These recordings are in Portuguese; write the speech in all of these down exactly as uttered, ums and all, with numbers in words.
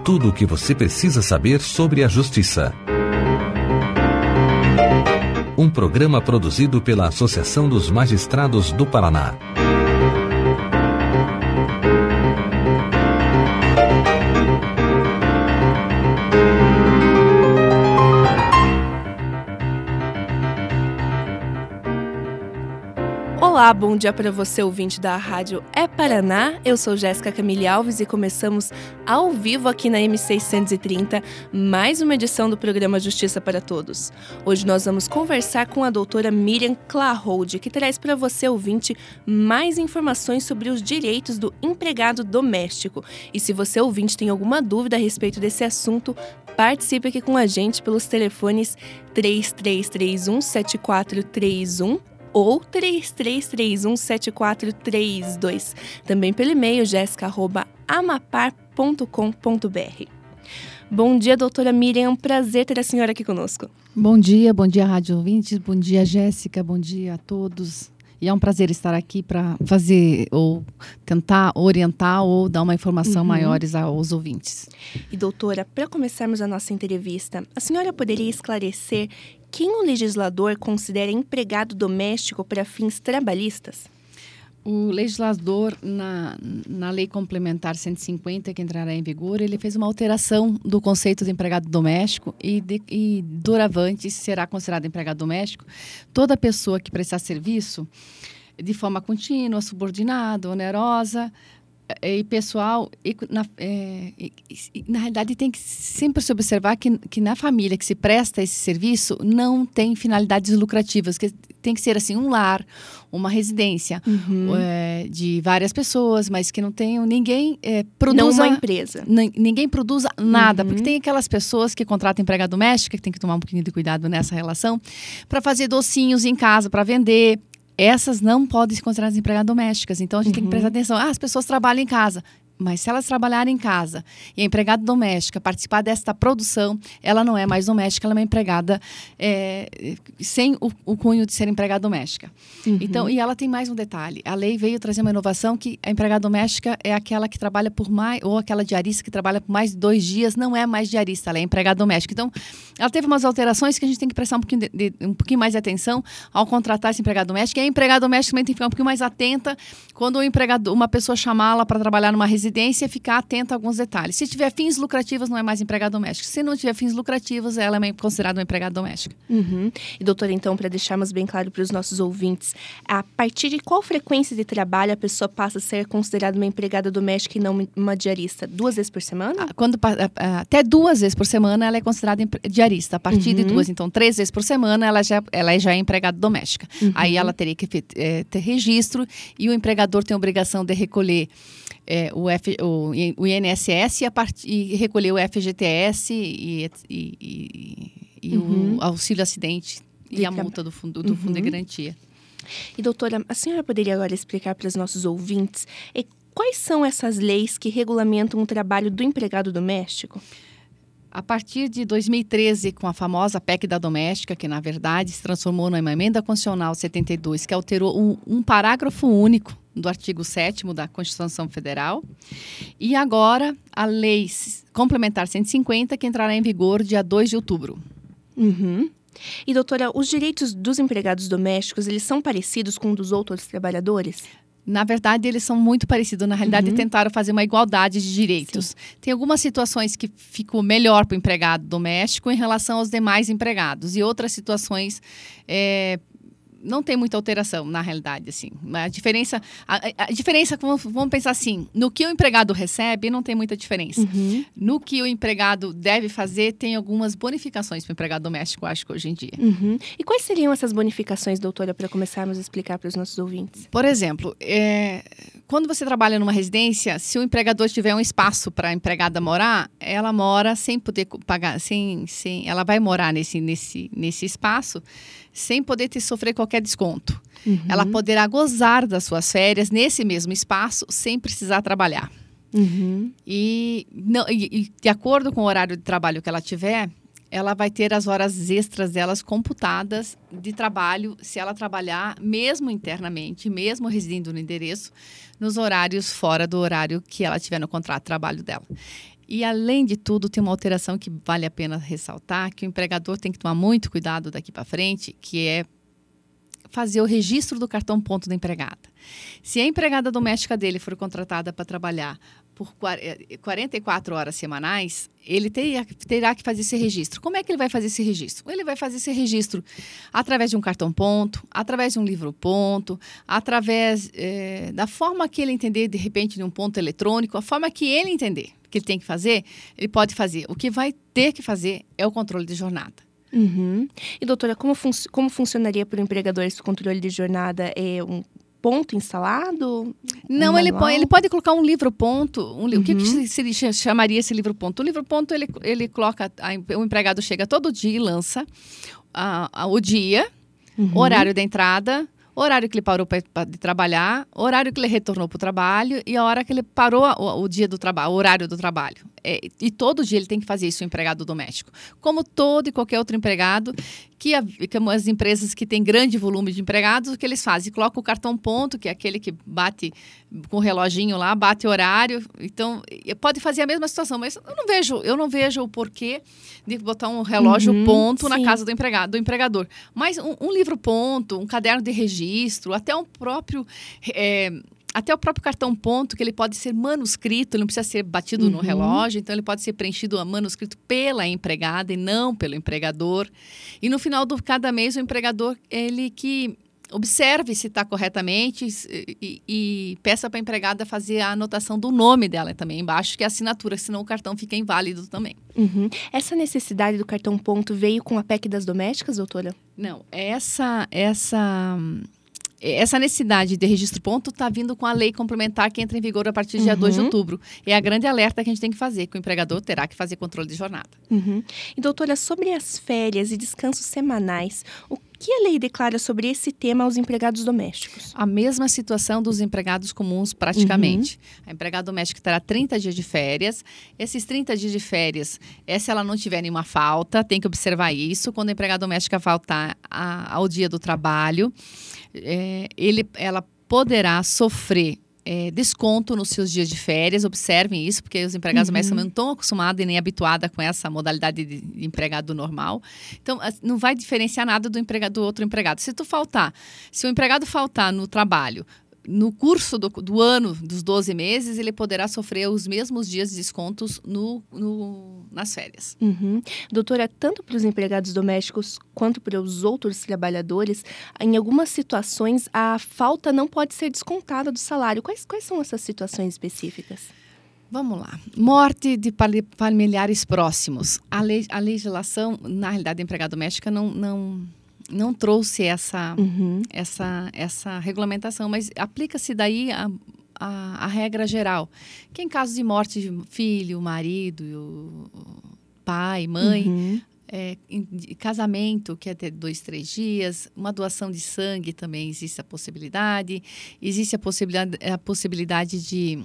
tudo o que você precisa saber sobre a Justiça. Um programa produzido pela Associação dos Magistrados do Paraná. Olá, bom dia para você, ouvinte da Rádio É Paraná. Eu sou Jéssica Camille Alves e começamos ao vivo aqui na M seiscentos e trinta, mais uma edição do programa Justiça para Todos. Hoje nós vamos conversar com a doutora Miriam Clahold, que traz para você, ouvinte, mais informações sobre os direitos do empregado doméstico. E se você, ouvinte, tem alguma dúvida a respeito desse assunto, participe aqui com a gente pelos telefones três três três um, sete quatro três um ou três três três um, sete quatro três dois. Também pelo e-mail jéssica arroba amapar ponto com ponto b r. Bom dia, doutora Miriam. É um prazer ter a senhora aqui conosco. Bom dia, bom dia, rádio ouvintes. Bom dia, Jéssica. Bom dia a todos. E é um prazer estar aqui para fazer ou tentar orientar ou dar uma informação uhum. maiores aos ouvintes. E doutora, para começarmos a nossa entrevista, a senhora poderia esclarecer quem o legislador considera empregado doméstico para fins trabalhistas? O legislador, na, na Lei Complementar cento e cinquenta, que entrará em vigor, ele fez uma alteração do conceito de empregado doméstico e, de, e doravante será considerado empregado doméstico toda pessoa que prestar serviço de forma contínua, subordinada, onerosa e pessoal. E, na, é, e, e, na realidade, tem que sempre se observar que, que na família que se presta esse serviço não tem finalidades lucrativas, que tem que ser assim um lar, uma residência uhum. é, de várias pessoas, mas que não tenham ninguém é, produza... Não uma empresa. N- ninguém produza nada, uhum. porque tem aquelas pessoas que contratam empregada doméstica, que tem que tomar um pouquinho de cuidado nessa relação, para fazer docinhos em casa, para vender. Essas não podem ser consideradas empregadas domésticas. Então, a gente uhum. tem que prestar atenção. Ah, as pessoas trabalham em casa. Mas se elas trabalharem em casa e a empregada doméstica participar desta produção, ela não é mais doméstica, ela é uma empregada é, sem o, o cunho de ser empregada doméstica. Uhum. Então, e ela tem mais um detalhe. A lei veio trazer uma inovação que a empregada doméstica é aquela que trabalha por mais, ou aquela diarista que trabalha por mais de dois dias, não é mais diarista, ela é empregada doméstica. Então, ela teve umas alterações que a gente tem que prestar um pouquinho, de, de, um pouquinho mais de atenção ao contratar essa empregada doméstica. E a empregada doméstica também tem que ficar um pouquinho mais atenta quando o empregado, uma pessoa chamá-la para trabalhar numa residência, residência, ficar atenta a alguns detalhes. Se tiver fins lucrativos, não é mais empregada doméstica. Se não tiver fins lucrativos, ela é considerada uma empregada doméstica. Uhum. E, doutora, então, para deixarmos bem claro para os nossos ouvintes, a partir de qual frequência de trabalho a pessoa passa a ser considerada uma empregada doméstica e não uma diarista? Duas vezes por semana? Quando, até duas vezes por semana, ela é considerada diarista. A partir uhum. de duas, então, três vezes por semana, ela já, ela já é empregada doméstica. Uhum. Aí ela teria que é, ter registro e o empregador tem a obrigação de recolher É, o, F, o, o I N S S e, a part, e recolher o F G T S e, e, e, e uhum. o auxílio acidente e de a multa do fundo, do uhum. fundo de garantia. E, doutora, a senhora poderia agora explicar para os nossos ouvintes e quais são essas leis que regulamentam o trabalho do empregado doméstico? A partir de dois mil e treze, com a famosa P E C da doméstica, que na verdade se transformou numa emenda constitucional setenta e dois, que alterou um, um parágrafo único do artigo sétimo da Constituição Federal. E agora a Lei Complementar cento e cinquenta, que entrará em vigor dia dois de outubro. Uhum. E, doutora, os direitos dos empregados domésticos, eles são parecidos com os dos outros trabalhadores? Na verdade, eles são muito parecidos. Na realidade, uhum. tentaram fazer uma igualdade de direitos. Sim. Tem algumas situações que ficam melhor para o empregado doméstico em relação aos demais empregados. E outras situações é, não tem muita alteração, na realidade. Assim. A diferença, a, a diferença vamos, vamos pensar assim, no que o empregado recebe, não tem muita diferença. Uhum. No que o empregado deve fazer, tem algumas bonificações para o empregado doméstico, acho que hoje em dia. Uhum. E quais seriam essas bonificações, doutora, para começarmos a explicar para os nossos ouvintes? Por exemplo, é, quando você trabalha numa residência, se o empregador tiver um espaço para a empregada morar, ela mora sem poder pagar, sem, sem, ela vai morar nesse, nesse, nesse espaço sem poder ter, sofrer qualquer desconto. Uhum. Ela poderá gozar das suas férias nesse mesmo espaço sem precisar trabalhar. Uhum. E, não, e, e de acordo com o horário de trabalho que ela tiver, ela vai ter as horas extras delas computadas de trabalho se ela trabalhar mesmo internamente, mesmo residindo no endereço, nos horários fora do horário que ela tiver no contrato de trabalho dela. E, além de tudo, tem uma alteração que vale a pena ressaltar, que o empregador tem que tomar muito cuidado daqui para frente, que é fazer o registro do cartão ponto da empregada. Se a empregada doméstica dele for contratada para trabalhar por quarenta e quatro horas semanais, ele terá, terá que fazer esse registro. Como é que ele vai fazer esse registro? Ele vai fazer esse registro através de um cartão ponto, através de um livro ponto, através é, da forma que ele entender, de repente, de um ponto eletrônico, a forma que ele entender que ele tem que fazer, ele pode fazer. O que vai ter que fazer é o controle de jornada. Uhum. E, doutora, como, fun- como funcionaria para o empregador esse controle de jornada? É um ponto instalado? Não, um ele, manual? pode, ele pode colocar um livro ponto. Um, li- Uhum. O que, que se, se chamaria esse livro ponto? O livro ponto, ele, ele coloca, a, o empregado chega todo dia e lança a, a, o dia, Uhum. horário da entrada, horário que ele parou pra, pra, de trabalhar, horário que ele retornou para o trabalho e a hora que ele parou o, o dia do trabalho, o horário do trabalho. É, e todo dia ele tem que fazer isso, o empregado doméstico. Como todo e qualquer outro empregado, que, a, que as empresas que têm grande volume de empregados, o que eles fazem? Colocam o cartão ponto, que é aquele que bate com o reloginho lá, bate horário. Então, pode fazer a mesma situação, mas eu não vejo, eu não vejo o porquê de botar um relógio Uhum, ponto na sim. casa do empregado, do empregador. Mas um, um livro ponto, um caderno de registro, até um próprio... É, até o próprio cartão ponto, que ele pode ser manuscrito, ele não precisa ser batido Uhum. no relógio, então ele pode ser preenchido a manuscrito pela empregada e não pelo empregador. E no final de cada mês, o empregador, ele que observe se está corretamente e, e, e peça para a empregada fazer a anotação do nome dela também embaixo, que é a assinatura, senão o cartão fica inválido também. Uhum. Essa necessidade do cartão ponto veio com a P E C das domésticas, doutora? Não, essa... essa Essa necessidade de registro ponto está vindo com a lei complementar que entra em vigor a partir do dia Uhum. dois de outubro. É a grande alerta que a gente tem que fazer, que o empregador terá que fazer controle de jornada. Uhum. E, doutora, sobre as férias e descansos semanais, o que a lei declara sobre esse tema aos empregados domésticos? A mesma situação dos empregados comuns, praticamente. Uhum. A empregada doméstica terá trinta dias de férias. Esses trinta dias de férias, é se ela não tiver nenhuma falta, tem que observar isso. Quando a empregada doméstica faltar a, ao dia do trabalho, é, ele, ela poderá sofrer É, desconto nos seus dias de férias. Observem isso, porque os empregados Uhum. domésticos não estão acostumados e nem habituados com essa modalidade de, de empregado normal. Então, não vai diferenciar nada do empregado do outro empregado. Se tu faltar, se o empregado faltar no trabalho, no curso do, do ano, dos doze meses, ele poderá sofrer os mesmos dias de descontos no, no, nas férias. Uhum. Doutora, tanto para os empregados domésticos quanto para os outros trabalhadores, em algumas situações a falta não pode ser descontada do salário. Quais, quais são essas situações específicas? Vamos lá. Morte de familiares próximos. A, lei, a legislação, na realidade, da empregada doméstica não... não não trouxe essa, uhum. essa, essa regulamentação, mas aplica-se daí a, a, a regra geral, que em caso de morte de filho, marido, pai, mãe, uhum. é, em, casamento, que é ter dois, três dias, uma doação de sangue também existe a possibilidade, existe a possibilidade, a possibilidade de,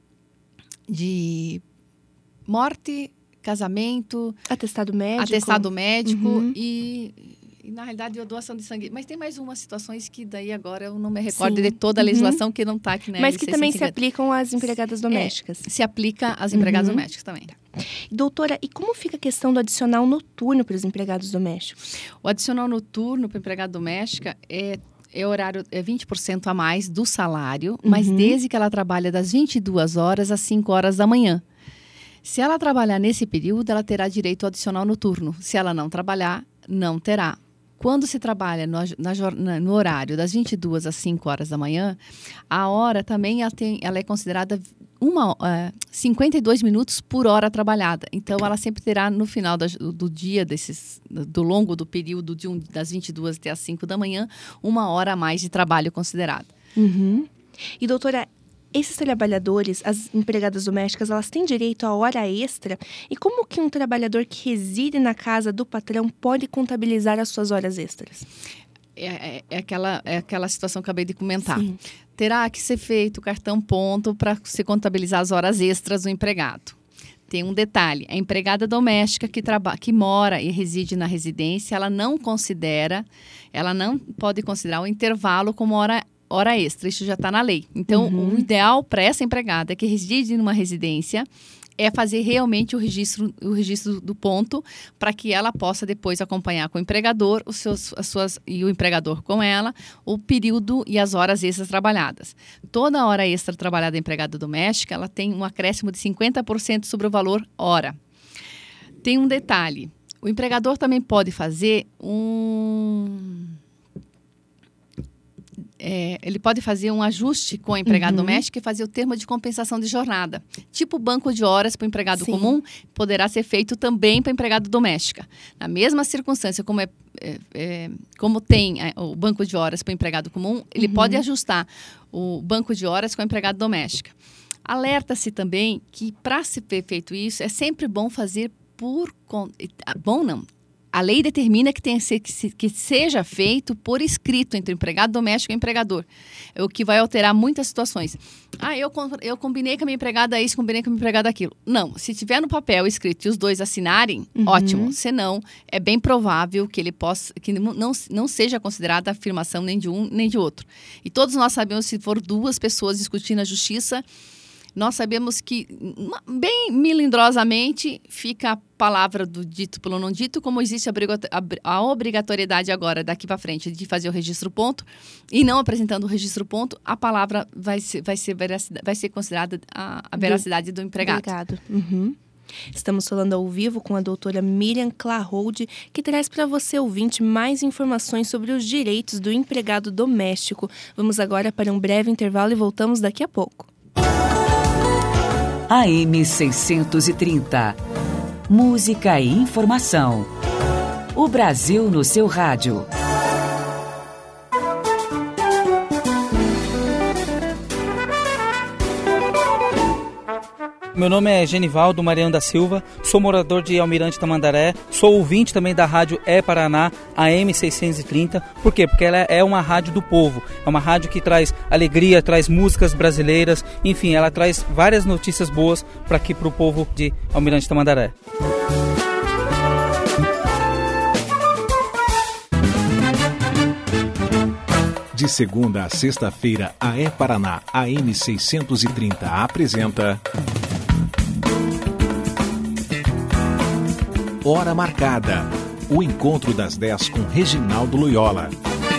de morte, casamento, atestado médico, atestado médico uhum. e... E, na realidade, a doação de sangue. Mas tem mais umas situações que daí agora eu não me recordo Sim. de toda a legislação uhum. que não está aqui na Mas que também se cento e cinquenta. aplicam às empregadas domésticas. É, se aplica às empregadas uhum. domésticas também. Doutora, e como fica a questão do adicional noturno para os empregados domésticos? O adicional noturno para a empregada doméstica é... É horário, é vinte por cento a mais do salário, uhum. mas desde que ela trabalha das vinte e duas horas às cinco horas da manhã. Se ela trabalhar nesse período, ela terá direito ao adicional noturno. Se ela não trabalhar, não terá. Quando se trabalha no, na, no horário das vinte e duas às cinco horas da manhã, a hora também ela, tem, ela é considerada uma, uh, cinquenta e dois minutos por hora trabalhada. Então, ela sempre terá no final da, do dia, desses, do longo do período de um, das vinte e duas até as cinco da manhã, uma hora a mais de trabalho considerada. Uhum. E, doutora, esses trabalhadores, as empregadas domésticas, elas têm direito à hora extra? E como que um trabalhador que reside na casa do patrão pode contabilizar as suas horas extras? É, é, é, aquela, é aquela situação que eu acabei de comentar. Sim. Terá que ser feito o cartão ponto para se contabilizar as horas extras do empregado. Tem um detalhe, a empregada doméstica que, traba, que mora e reside na residência, ela não considera, ela não pode considerar o intervalo como hora hora extra, isso já está na lei. Então, uhum. o ideal para essa empregada que reside numa residência, é fazer realmente o registro, o registro do ponto, para que ela possa depois acompanhar com o empregador, os seus, as suas, e o empregador com ela, o período e as horas extras trabalhadas. Toda hora extra trabalhada da empregada doméstica, ela tem um acréscimo de cinquenta por cento sobre o valor hora. Tem um detalhe, o empregador também pode fazer um... É, ele pode fazer um ajuste com a empregada uhum. doméstica e fazer o termo de compensação de jornada. Tipo banco de horas para o empregado Sim. comum, poderá ser feito também para a empregada doméstica. Na mesma circunstância, como, é, é, é, como tem é, o banco de horas para o empregado comum, ele uhum. pode ajustar o banco de horas com a empregada doméstica. Alerta-se também que, para se ter feito isso, é sempre bom fazer por... Bom não. A lei determina que, tem, que, que seja feito por escrito entre o empregado doméstico e o empregador, o que vai alterar muitas situações. Ah, eu, eu combinei com a minha empregada isso, combinei com a minha empregada aquilo. Não, se tiver no papel escrito e os dois assinarem, uhum. ótimo. Senão, é bem provável que ele possa, que não, não seja considerada afirmação nem de um nem de outro. E todos nós sabemos, se for duas pessoas discutindo a justiça, nós sabemos que, bem melindrosamente, fica a palavra do dito pelo não dito, como existe a obrigatoriedade agora, daqui para frente, de fazer o registro ponto, e não apresentando o registro ponto, a palavra vai ser, vai ser, vai ser considerada a, a veracidade do, do empregado. Obrigado. Uhum. Estamos falando ao vivo com a doutora Miriam Clahold, que traz para você, ouvinte, mais informações sobre os direitos do empregado doméstico. Vamos agora para um breve intervalo e voltamos daqui a pouco. A M seiscentos e trinta. Música e informação. O Brasil no seu rádio. Meu nome é Genivaldo Mariano da Silva, sou morador de Almirante Tamandaré, sou ouvinte também da rádio É Paraná, a M seiscentos e trinta. Por quê? Porque ela é uma rádio do povo, é uma rádio que traz alegria, traz músicas brasileiras, enfim, ela traz várias notícias boas para aqui para o povo de Almirante Tamandaré. De segunda a sexta-feira, a É Paraná, a M seiscentos e trinta apresenta... Hora Marcada, o encontro das dez com Reginaldo Loyola.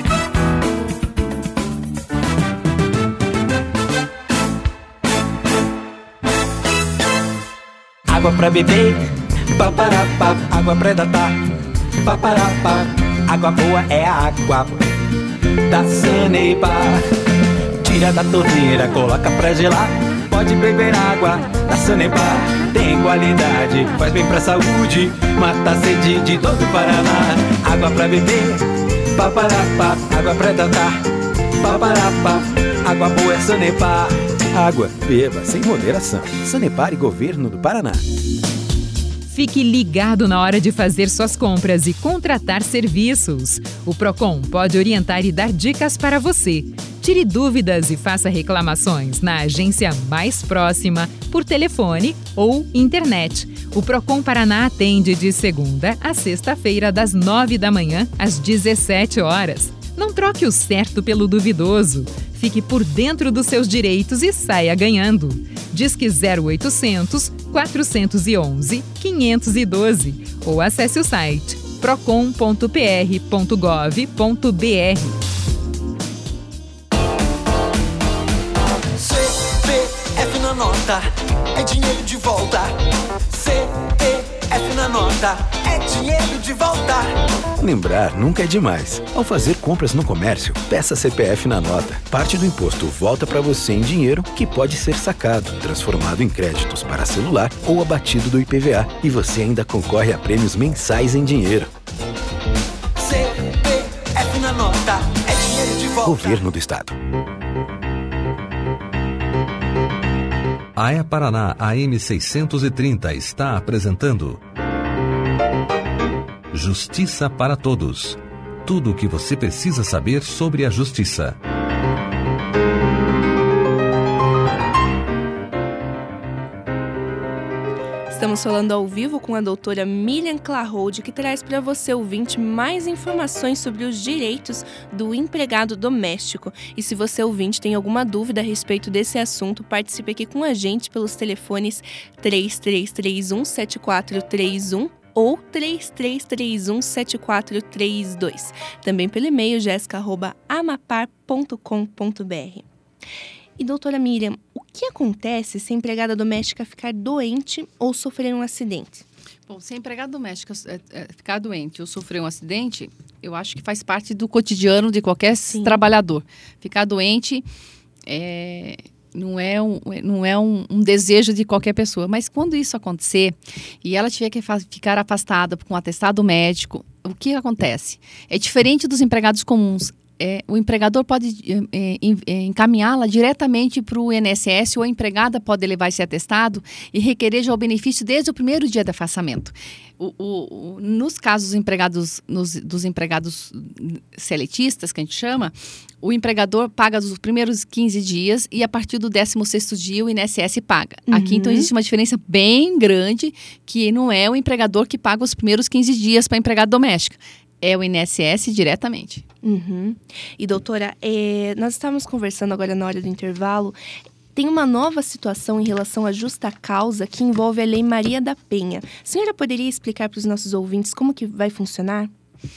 Água pra beber, paparapá, água pra hidratar, paparapá, água boa é a água da Sanepar. Tira da torneira, coloca pra gelar, pode beber água da Sanepar. Tem qualidade, faz bem pra saúde, mata a sede de todo o Paraná. Água pra beber, paparapá, água pra hidratar, paparapá, água boa é Sanepar. Água, beba sem moderação. Sanepar e Governo do Paraná. Fique ligado na hora de fazer suas compras e contratar serviços. O Procon pode orientar e dar dicas para você. Tire dúvidas e faça reclamações na agência mais próxima, por telefone ou internet. O Procon Paraná atende de segunda a sexta-feira, das nove da manhã às dezessete horas. Não troque o certo pelo duvidoso. Fique por dentro dos seus direitos e saia ganhando. Disque zero oitocentos, quatrocentos e onze, quinhentos e doze ou acesse o site procon ponto p r ponto gov ponto b r. C P F na nota, é dinheiro de volta. C P F na nota, é dinheiro de volta. Lembrar nunca é demais. Ao fazer compras no comércio, peça C P F na nota. Parte do imposto volta para você em dinheiro que pode ser sacado, transformado em créditos para celular ou abatido do I P V A. E você ainda concorre a prêmios mensais em dinheiro. C P F na nota, é dinheiro de volta. Governo do Estado. A É Paraná, a M seiscentos e trinta, está apresentando Justiça para Todos. Tudo o que você precisa saber sobre a justiça. Estamos falando ao vivo com a doutora Miriam Clahold, que traz para você, ouvinte, mais informações sobre os direitos do empregado doméstico. E se você, ouvinte, tem alguma dúvida a respeito desse assunto, participe aqui com a gente pelos telefones três três três um, sete quatro três um ou três três três um, sete quatro três dois. Também pelo e-mail jéssica arroba amapar ponto com ponto b r. E doutora Miriam, o que acontece se a empregada doméstica ficar doente ou sofrer um acidente? Bom, se a empregada doméstica é, é, ficar doente ou sofrer um acidente, eu acho que faz parte do cotidiano de qualquer Sim. trabalhador. Ficar doente é, não é, um, não é um, um desejo de qualquer pessoa. Mas quando isso acontecer e ela tiver que ficar afastada com um atestado médico, o que acontece? É diferente dos empregados comuns. É, o empregador pode é, é, encaminhá-la diretamente para o I N S S ou a empregada pode levar esse atestado e requerer já o benefício desde o primeiro dia de afastamento. O, o, o, nos casos empregados, nos, dos empregados seletistas, que a gente chama, o empregador paga os primeiros quinze dias e a partir do décimo sexto dia o I N S S paga. Uhum. Aqui, então, existe uma diferença bem grande, que não é o empregador que paga os primeiros quinze dias para a empregada doméstica. É o I N S S diretamente. Uhum. E doutora, é, nós estávamos conversando agora na hora do intervalo. Tem uma nova situação em relação à justa causa que envolve a Lei Maria da Penha. A senhora poderia explicar para os nossos ouvintes como que vai funcionar?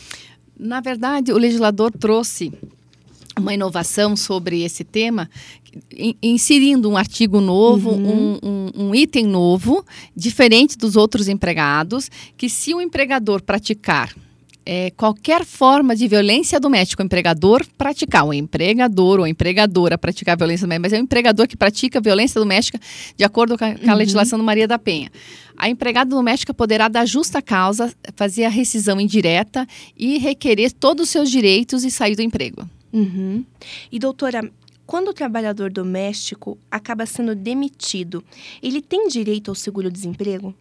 Na verdade, o legislador trouxe uma inovação sobre esse tema, inserindo um artigo novo, uhum. um, um, um item novo, diferente dos outros empregados, que se o empregador praticar É, qualquer forma de violência doméstica, o empregador praticar, o empregador ou a empregadora praticar violência doméstica, mas é o empregador que pratica violência doméstica de acordo com a, com a uhum. legislação do Maria da Penha. A empregada doméstica poderá dar justa causa, fazer a rescisão indireta e requerer todos os seus direitos e sair do emprego. Uhum. E doutora, quando o trabalhador doméstico acaba sendo demitido, ele tem direito ao seguro-desemprego?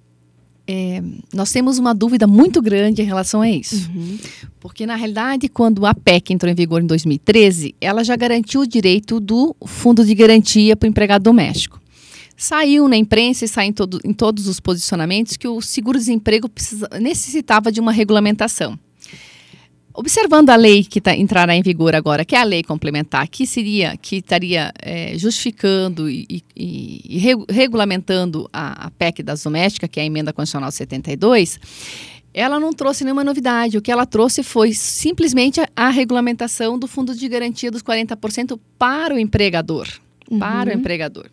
É, nós temos uma dúvida muito grande em relação a isso. Uhum. Porque, na realidade, quando a P E C entrou em vigor em dois mil e treze, ela já garantiu o direito do fundo de garantia para o empregado doméstico. Saiu na imprensa e saiu em, todo, em todos os posicionamentos que o seguro-desemprego precisa, necessitava de uma regulamentação. Observando a lei que tá, entrará em vigor agora, que é a lei complementar, que seria, que estaria é, justificando e, e, e re, regulamentando a, a P E C das domésticas, que é a Emenda Constitucional setenta e dois, ela não trouxe nenhuma novidade. O que ela trouxe foi simplesmente a, a regulamentação do fundo de garantia dos quarenta por cento para o empregador. Uhum. Para o empregador.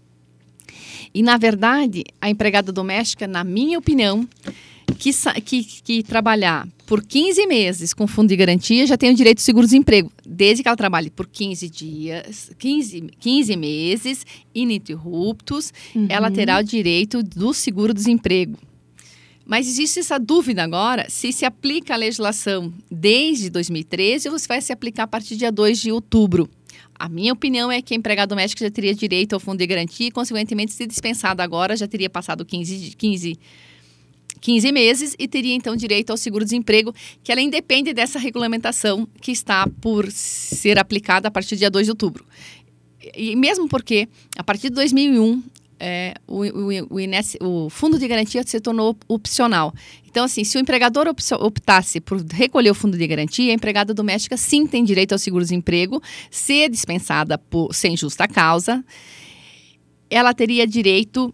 E, na verdade, a empregada doméstica, na minha opinião, Que, que, que trabalhar por quinze meses com fundo de garantia já tem o direito de seguro-desemprego, desde que ela trabalhe por quinze dias, quinze, quinze meses ininterruptos, uhum. ela terá o direito do seguro-desemprego. Mas existe essa dúvida agora, se se aplica a legislação desde dois mil e treze ou se vai se aplicar a partir do dia dois de outubro. A minha opinião é que a empregada doméstica já teria direito ao fundo de garantia e, consequentemente, se dispensada agora, já teria passado quinze, quinze quinze meses e teria, então, direito ao seguro-desemprego, que ela independe dessa regulamentação que está por ser aplicada a partir do dia dois de outubro. E mesmo porque, a partir de dois mil e um, é, o, o, o, I N S, o fundo de garantia se tornou opcional. Então, assim, se o empregador optasse por recolher o fundo de garantia, a empregada doméstica sim tem direito ao seguro-desemprego, ser dispensada por, sem justa causa. Ela teria direito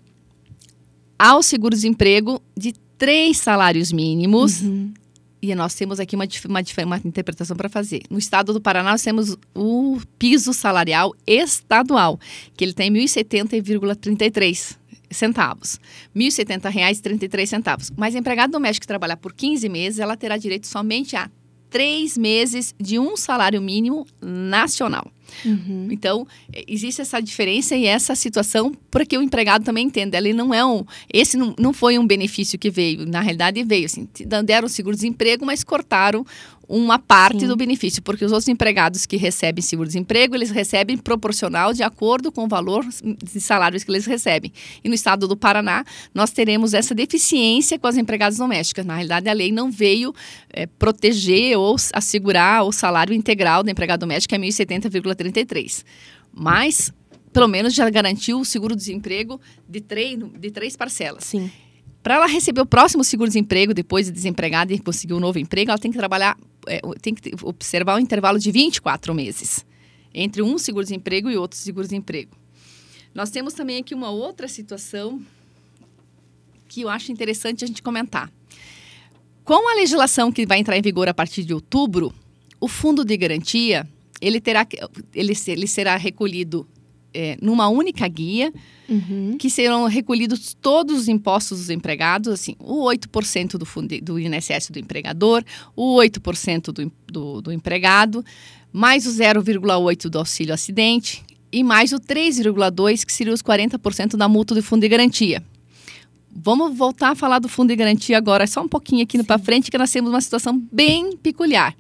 ao seguro-desemprego de três salários mínimos, uhum. e nós temos aqui uma, uma, uma interpretação para fazer. No estado do Paraná, nós temos o piso salarial estadual, que ele tem mil e setenta vírgula trinta e três centavos. mil e setenta reais e trinta e três centavos. Mas a empregada doméstica que trabalhar por quinze meses, ela terá direito somente a três meses de um salário mínimo nacional. Uhum. Então, existe essa diferença e essa situação para que o empregado também entenda. Ele não é um... Esse não, não foi um benefício que veio. Na realidade, veio assim, deram seguro-desemprego, mas cortaram uma parte Sim. do benefício, porque os outros empregados que recebem seguro-desemprego, eles recebem proporcional de acordo com o valor de salários que eles recebem. E no estado do Paraná, nós teremos essa deficiência com as empregadas domésticas. Na realidade, a lei não veio é, proteger ou assegurar o salário integral da empregada doméstica, que é mil e setenta vírgula trinta e três. Mas, pelo menos já garantiu o seguro-desemprego de três, de três parcelas. Sim. Para ela receber o próximo seguro-desemprego, depois de desempregada e conseguir um novo emprego, ela tem que trabalhar, é, tem que observar um intervalo de vinte e quatro meses entre um seguro-desemprego e outro seguro-desemprego. Nós temos também aqui uma outra situação que eu acho interessante a gente comentar. Com a legislação que vai entrar em vigor a partir de outubro, o fundo de garantia, ele, terá, ele, ele será recolhido é, numa única guia, uhum. que serão recolhidos todos os impostos dos empregados, assim, o oito por cento do, fundo, do I N S S do empregador, o oito por cento do, do, do empregado, mais o zero vírgula oito por cento do auxílio acidente e mais o três vírgula dois por cento, que seria os quarenta por cento da multa do fundo de garantia. Vamos voltar a falar do fundo de garantia agora, só um pouquinho aqui para frente, que nós temos uma situação bem peculiar.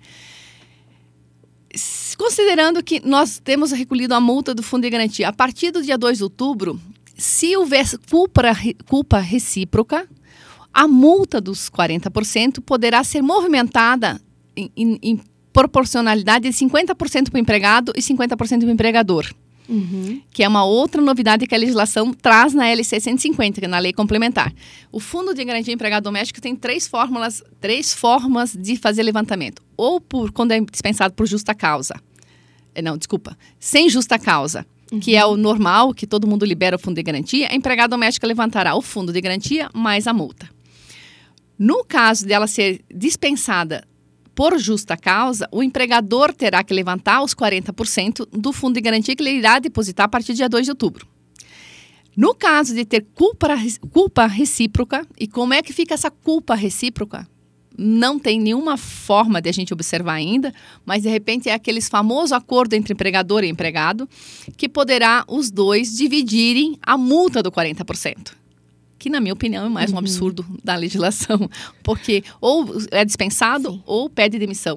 Considerando que nós temos recolhido a multa do fundo de garantia, a partir do dia dois de outubro, se houver culpa, culpa recíproca, a multa dos quarenta por cento poderá ser movimentada em, em, em proporcionalidade de cinquenta por cento para o empregado e cinquenta por cento para o empregador. Uhum. Que é uma outra novidade que a legislação traz na L C cento e cinquenta, que é na lei complementar. O Fundo de Garantia Empregado Doméstico tem três fórmulas, três formas de fazer levantamento. Ou por, quando é dispensado por justa causa. Não, desculpa. Sem justa causa, uhum. que é o normal, que todo mundo libera o fundo de garantia, a empregada doméstica levantará o fundo de garantia mais a multa. No caso dela ser dispensada por justa causa, o empregador terá que levantar os quarenta por cento do fundo de garantia que ele irá depositar a partir do dia dois de outubro. No caso de ter culpa, culpa recíproca, e como é que fica essa culpa recíproca? Não tem nenhuma forma de a gente observar ainda, mas de repente é aqueles famosos acordo entre empregador e empregado, que poderá os dois dividirem a multa do quarenta por cento. Que, na minha opinião, é mais um absurdo uhum. da legislação, porque ou é dispensado sim. ou pede demissão.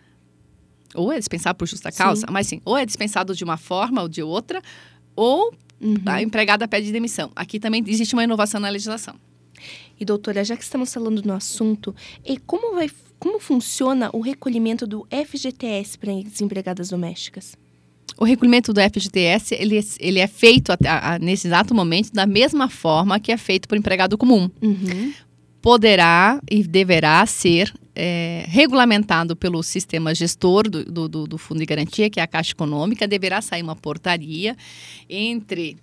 Ou é dispensado por justa causa, sim. mas sim, ou é dispensado de uma forma ou de outra, ou uhum. a empregada pede demissão. Aqui também existe uma inovação na legislação. E, doutora, já que estamos falando no assunto, e como, vai, como funciona o recolhimento do F G T S para as empregadas domésticas? O recolhimento do F G T S, ele, ele é feito a, a, nesse exato momento da mesma forma que é feito para o empregado comum. Uhum. Poderá e deverá ser é, regulamentado pelo sistema gestor do, do, do, do Fundo de Garantia, que é a Caixa Econômica. Deverá sair uma portaria entre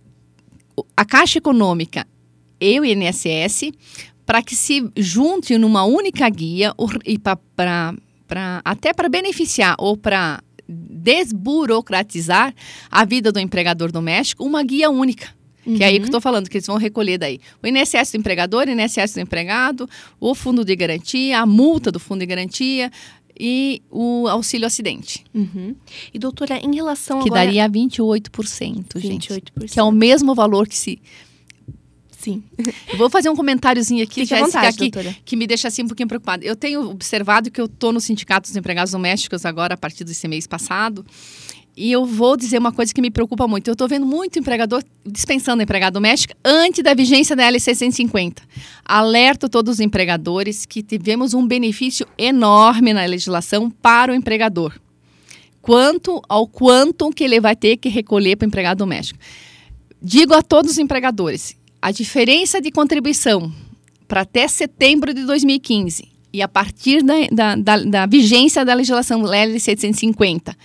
a Caixa Econômica e o I N S S para que se junte numa única guia, e pra, pra, pra, até para beneficiar ou para desburocratizar a vida do empregador doméstico, uma guia única. Uhum. Que é aí que eu estou falando, que eles vão recolher daí. O I N S S do empregador, o I N S S do empregado, o fundo de garantia, a multa do fundo de garantia e o auxílio acidente. Uhum. E, doutora, em relação que agora... Que daria vinte e oito por cento, gente. vinte e oito por cento. Que é o mesmo valor que se... Sim. Eu vou fazer um comentáriozinho aqui, Fique à vontade, aqui, doutora. Que me deixa assim um pouquinho preocupada. Eu tenho observado que eu estou no Sindicato dos Empregados Domésticos agora, a partir desse mês passado, e eu vou dizer uma coisa que me preocupa muito. Eu estou vendo muito empregador dispensando a empregada doméstica antes da vigência da L C cento e cinquenta. Alerto todos os empregadores que tivemos um benefício enorme na legislação para o empregador, quanto ao quanto que ele vai ter que recolher para o empregado doméstico. Digo a todos os empregadores, a diferença de contribuição para até setembro de dois mil e quinze e a partir da, da, da, da vigência da legislação L C cento e cinquenta,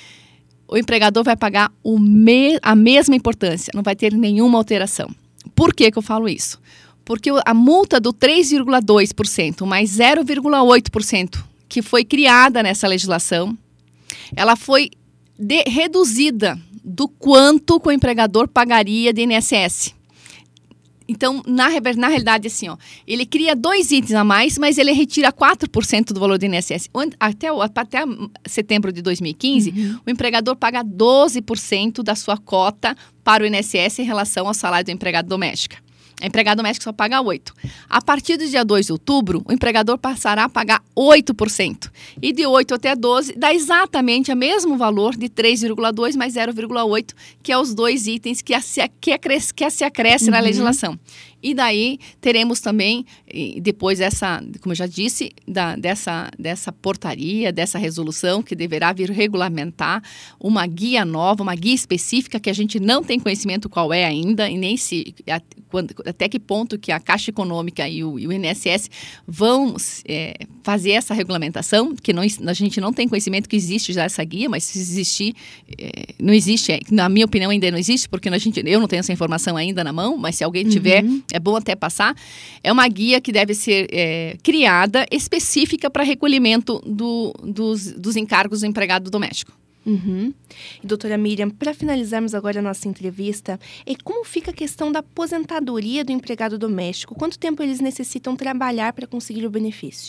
o empregador vai pagar o me, a mesma importância, não vai ter nenhuma alteração. Por que que eu falo isso? Porque a multa do três vírgula dois por cento mais zero vírgula oito por cento que foi criada nessa legislação, ela foi de, reduzida do quanto que o empregador pagaria de I N S S. Então, na, na realidade, assim, ó, ele cria dois itens a mais, mas ele retira quatro por cento do valor do I N S S. Até, até setembro de dois mil e quinze, uhum. o empregador paga doze por cento da sua cota para o I N S S em relação ao salário do empregado doméstico. A empregada doméstica só paga oito por cento. A partir do dia dois de outubro, o empregador passará a pagar oito por cento. E de oito até doze, dá exatamente o mesmo valor de três vírgula dois mais zero vírgula oito, que é os dois itens que, a, que, acresce, que a se acresce uhum. na legislação. E daí teremos também, depois dessa, como eu já disse, da, dessa, dessa portaria, dessa resolução que deverá vir regulamentar uma guia nova, uma guia específica que a gente não tem conhecimento qual é ainda e nem se a, quando, até que ponto que a Caixa Econômica e o, e o I N S S vão é, fazer essa regulamentação, que não, a gente não tem conhecimento que existe já essa guia, mas se existir, é, não existe, na minha opinião ainda não existe, porque a gente, eu não tenho essa informação ainda na mão, mas se alguém tiver, uhum. é bom até passar. É uma guia que deve ser é, criada específica para recolhimento do, dos, dos encargos do empregado doméstico. Uhum. E, doutora Miriam, para finalizarmos agora a nossa entrevista, e como fica a questão da aposentadoria do empregado doméstico? Quanto tempo eles necessitam trabalhar para conseguir o benefício?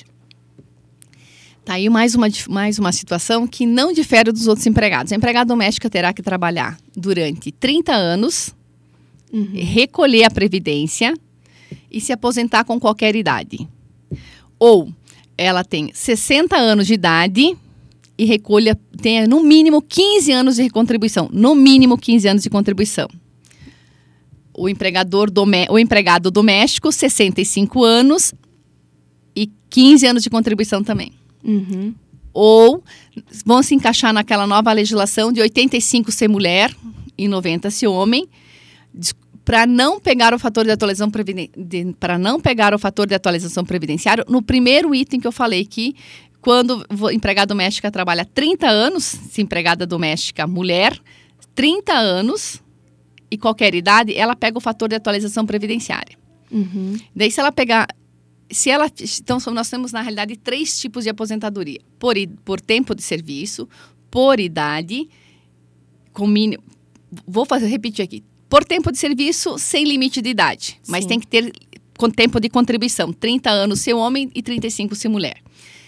Tá aí mais uma, mais uma situação que não difere dos outros empregados. A empregada doméstica terá que trabalhar durante trinta anos, uhum. recolher a previdência e se aposentar com qualquer idade. Ou ela tem sessenta anos de idade e recolha, tenha no mínimo quinze anos de contribuição. No mínimo quinze anos de contribuição. O, empregador domé- o empregado doméstico, sessenta e cinco anos e quinze anos de contribuição também. Uhum. Ou vão se encaixar naquela nova legislação de oitenta e cinco ser mulher e noventa ser homem, para não pegar o fator de atualização previden- para não pegar o fator de atualização previdenciário no primeiro item que eu falei, que quando a empregada doméstica trabalha trinta anos, se empregada doméstica mulher, trinta anos e qualquer idade, ela pega o fator de atualização previdenciária. Uhum. Daí se ela pegar Se ela, então, nós temos, na realidade, três tipos de aposentadoria. Por, por tempo de serviço, por idade, com mínimo... Vou fazer, repetir aqui. Por tempo de serviço, sem limite de idade. Mas Sim. tem que ter com tempo de contribuição. trinta anos ser homem e trinta e cinco ser mulher.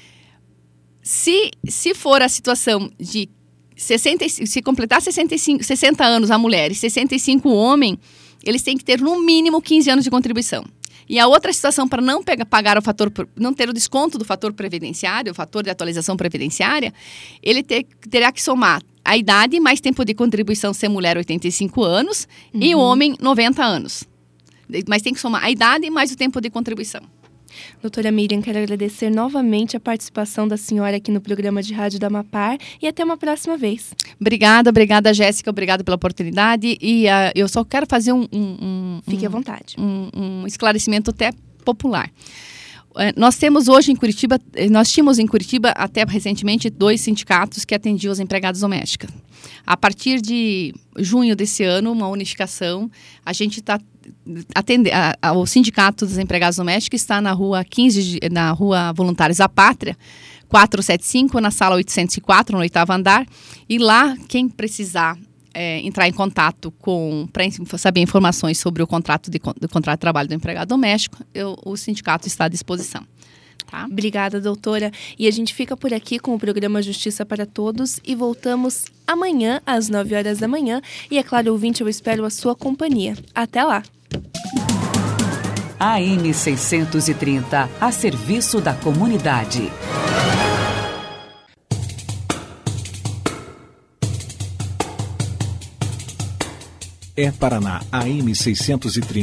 Se, se for a situação de... sessenta, se completar sessenta e cinco, sessenta anos a mulher e sessenta e cinco o homem, eles têm que ter, no mínimo, quinze anos de contribuição. E a outra situação para não pegar, pagar o fator, não ter o desconto do fator previdenciário, o fator de atualização previdenciária, ele ter, terá que somar a idade mais tempo de contribuição ser mulher oitenta e cinco anos uhum. e o homem noventa anos. Mas tem que somar a idade mais o tempo de contribuição. Doutora Miriam, quero agradecer novamente a participação da senhora aqui no programa de rádio da Amapar e até uma próxima vez. Obrigada, obrigada, Jéssica, obrigada pela oportunidade e uh, eu só quero fazer um... um, um Fique um, à vontade. Um, um esclarecimento até popular. Uh, nós temos hoje em Curitiba, nós tínhamos em Curitiba até recentemente dois sindicatos que atendiam os empregados domésticos. A partir de junho desse ano, uma unificação, a gente está atende, a, a, o Sindicato dos Empregados Domésticos está na rua quinze, na rua Voluntários da Pátria, quatrocentos e setenta e cinco, na sala oitocentos e quatro, no oitavo andar. E lá, quem precisar é, entrar em contato com para saber informações sobre o contrato de, do contrato de trabalho do empregado doméstico, eu, o sindicato está à disposição. Tá? Obrigada, doutora. E a gente fica por aqui com o programa Justiça para Todos e voltamos amanhã, às nove horas da manhã. E, é claro, ouvinte, eu espero a sua companhia. Até lá! A M seiscentos e trinta, a serviço da comunidade. É Paraná, A M seiscentos e trinta.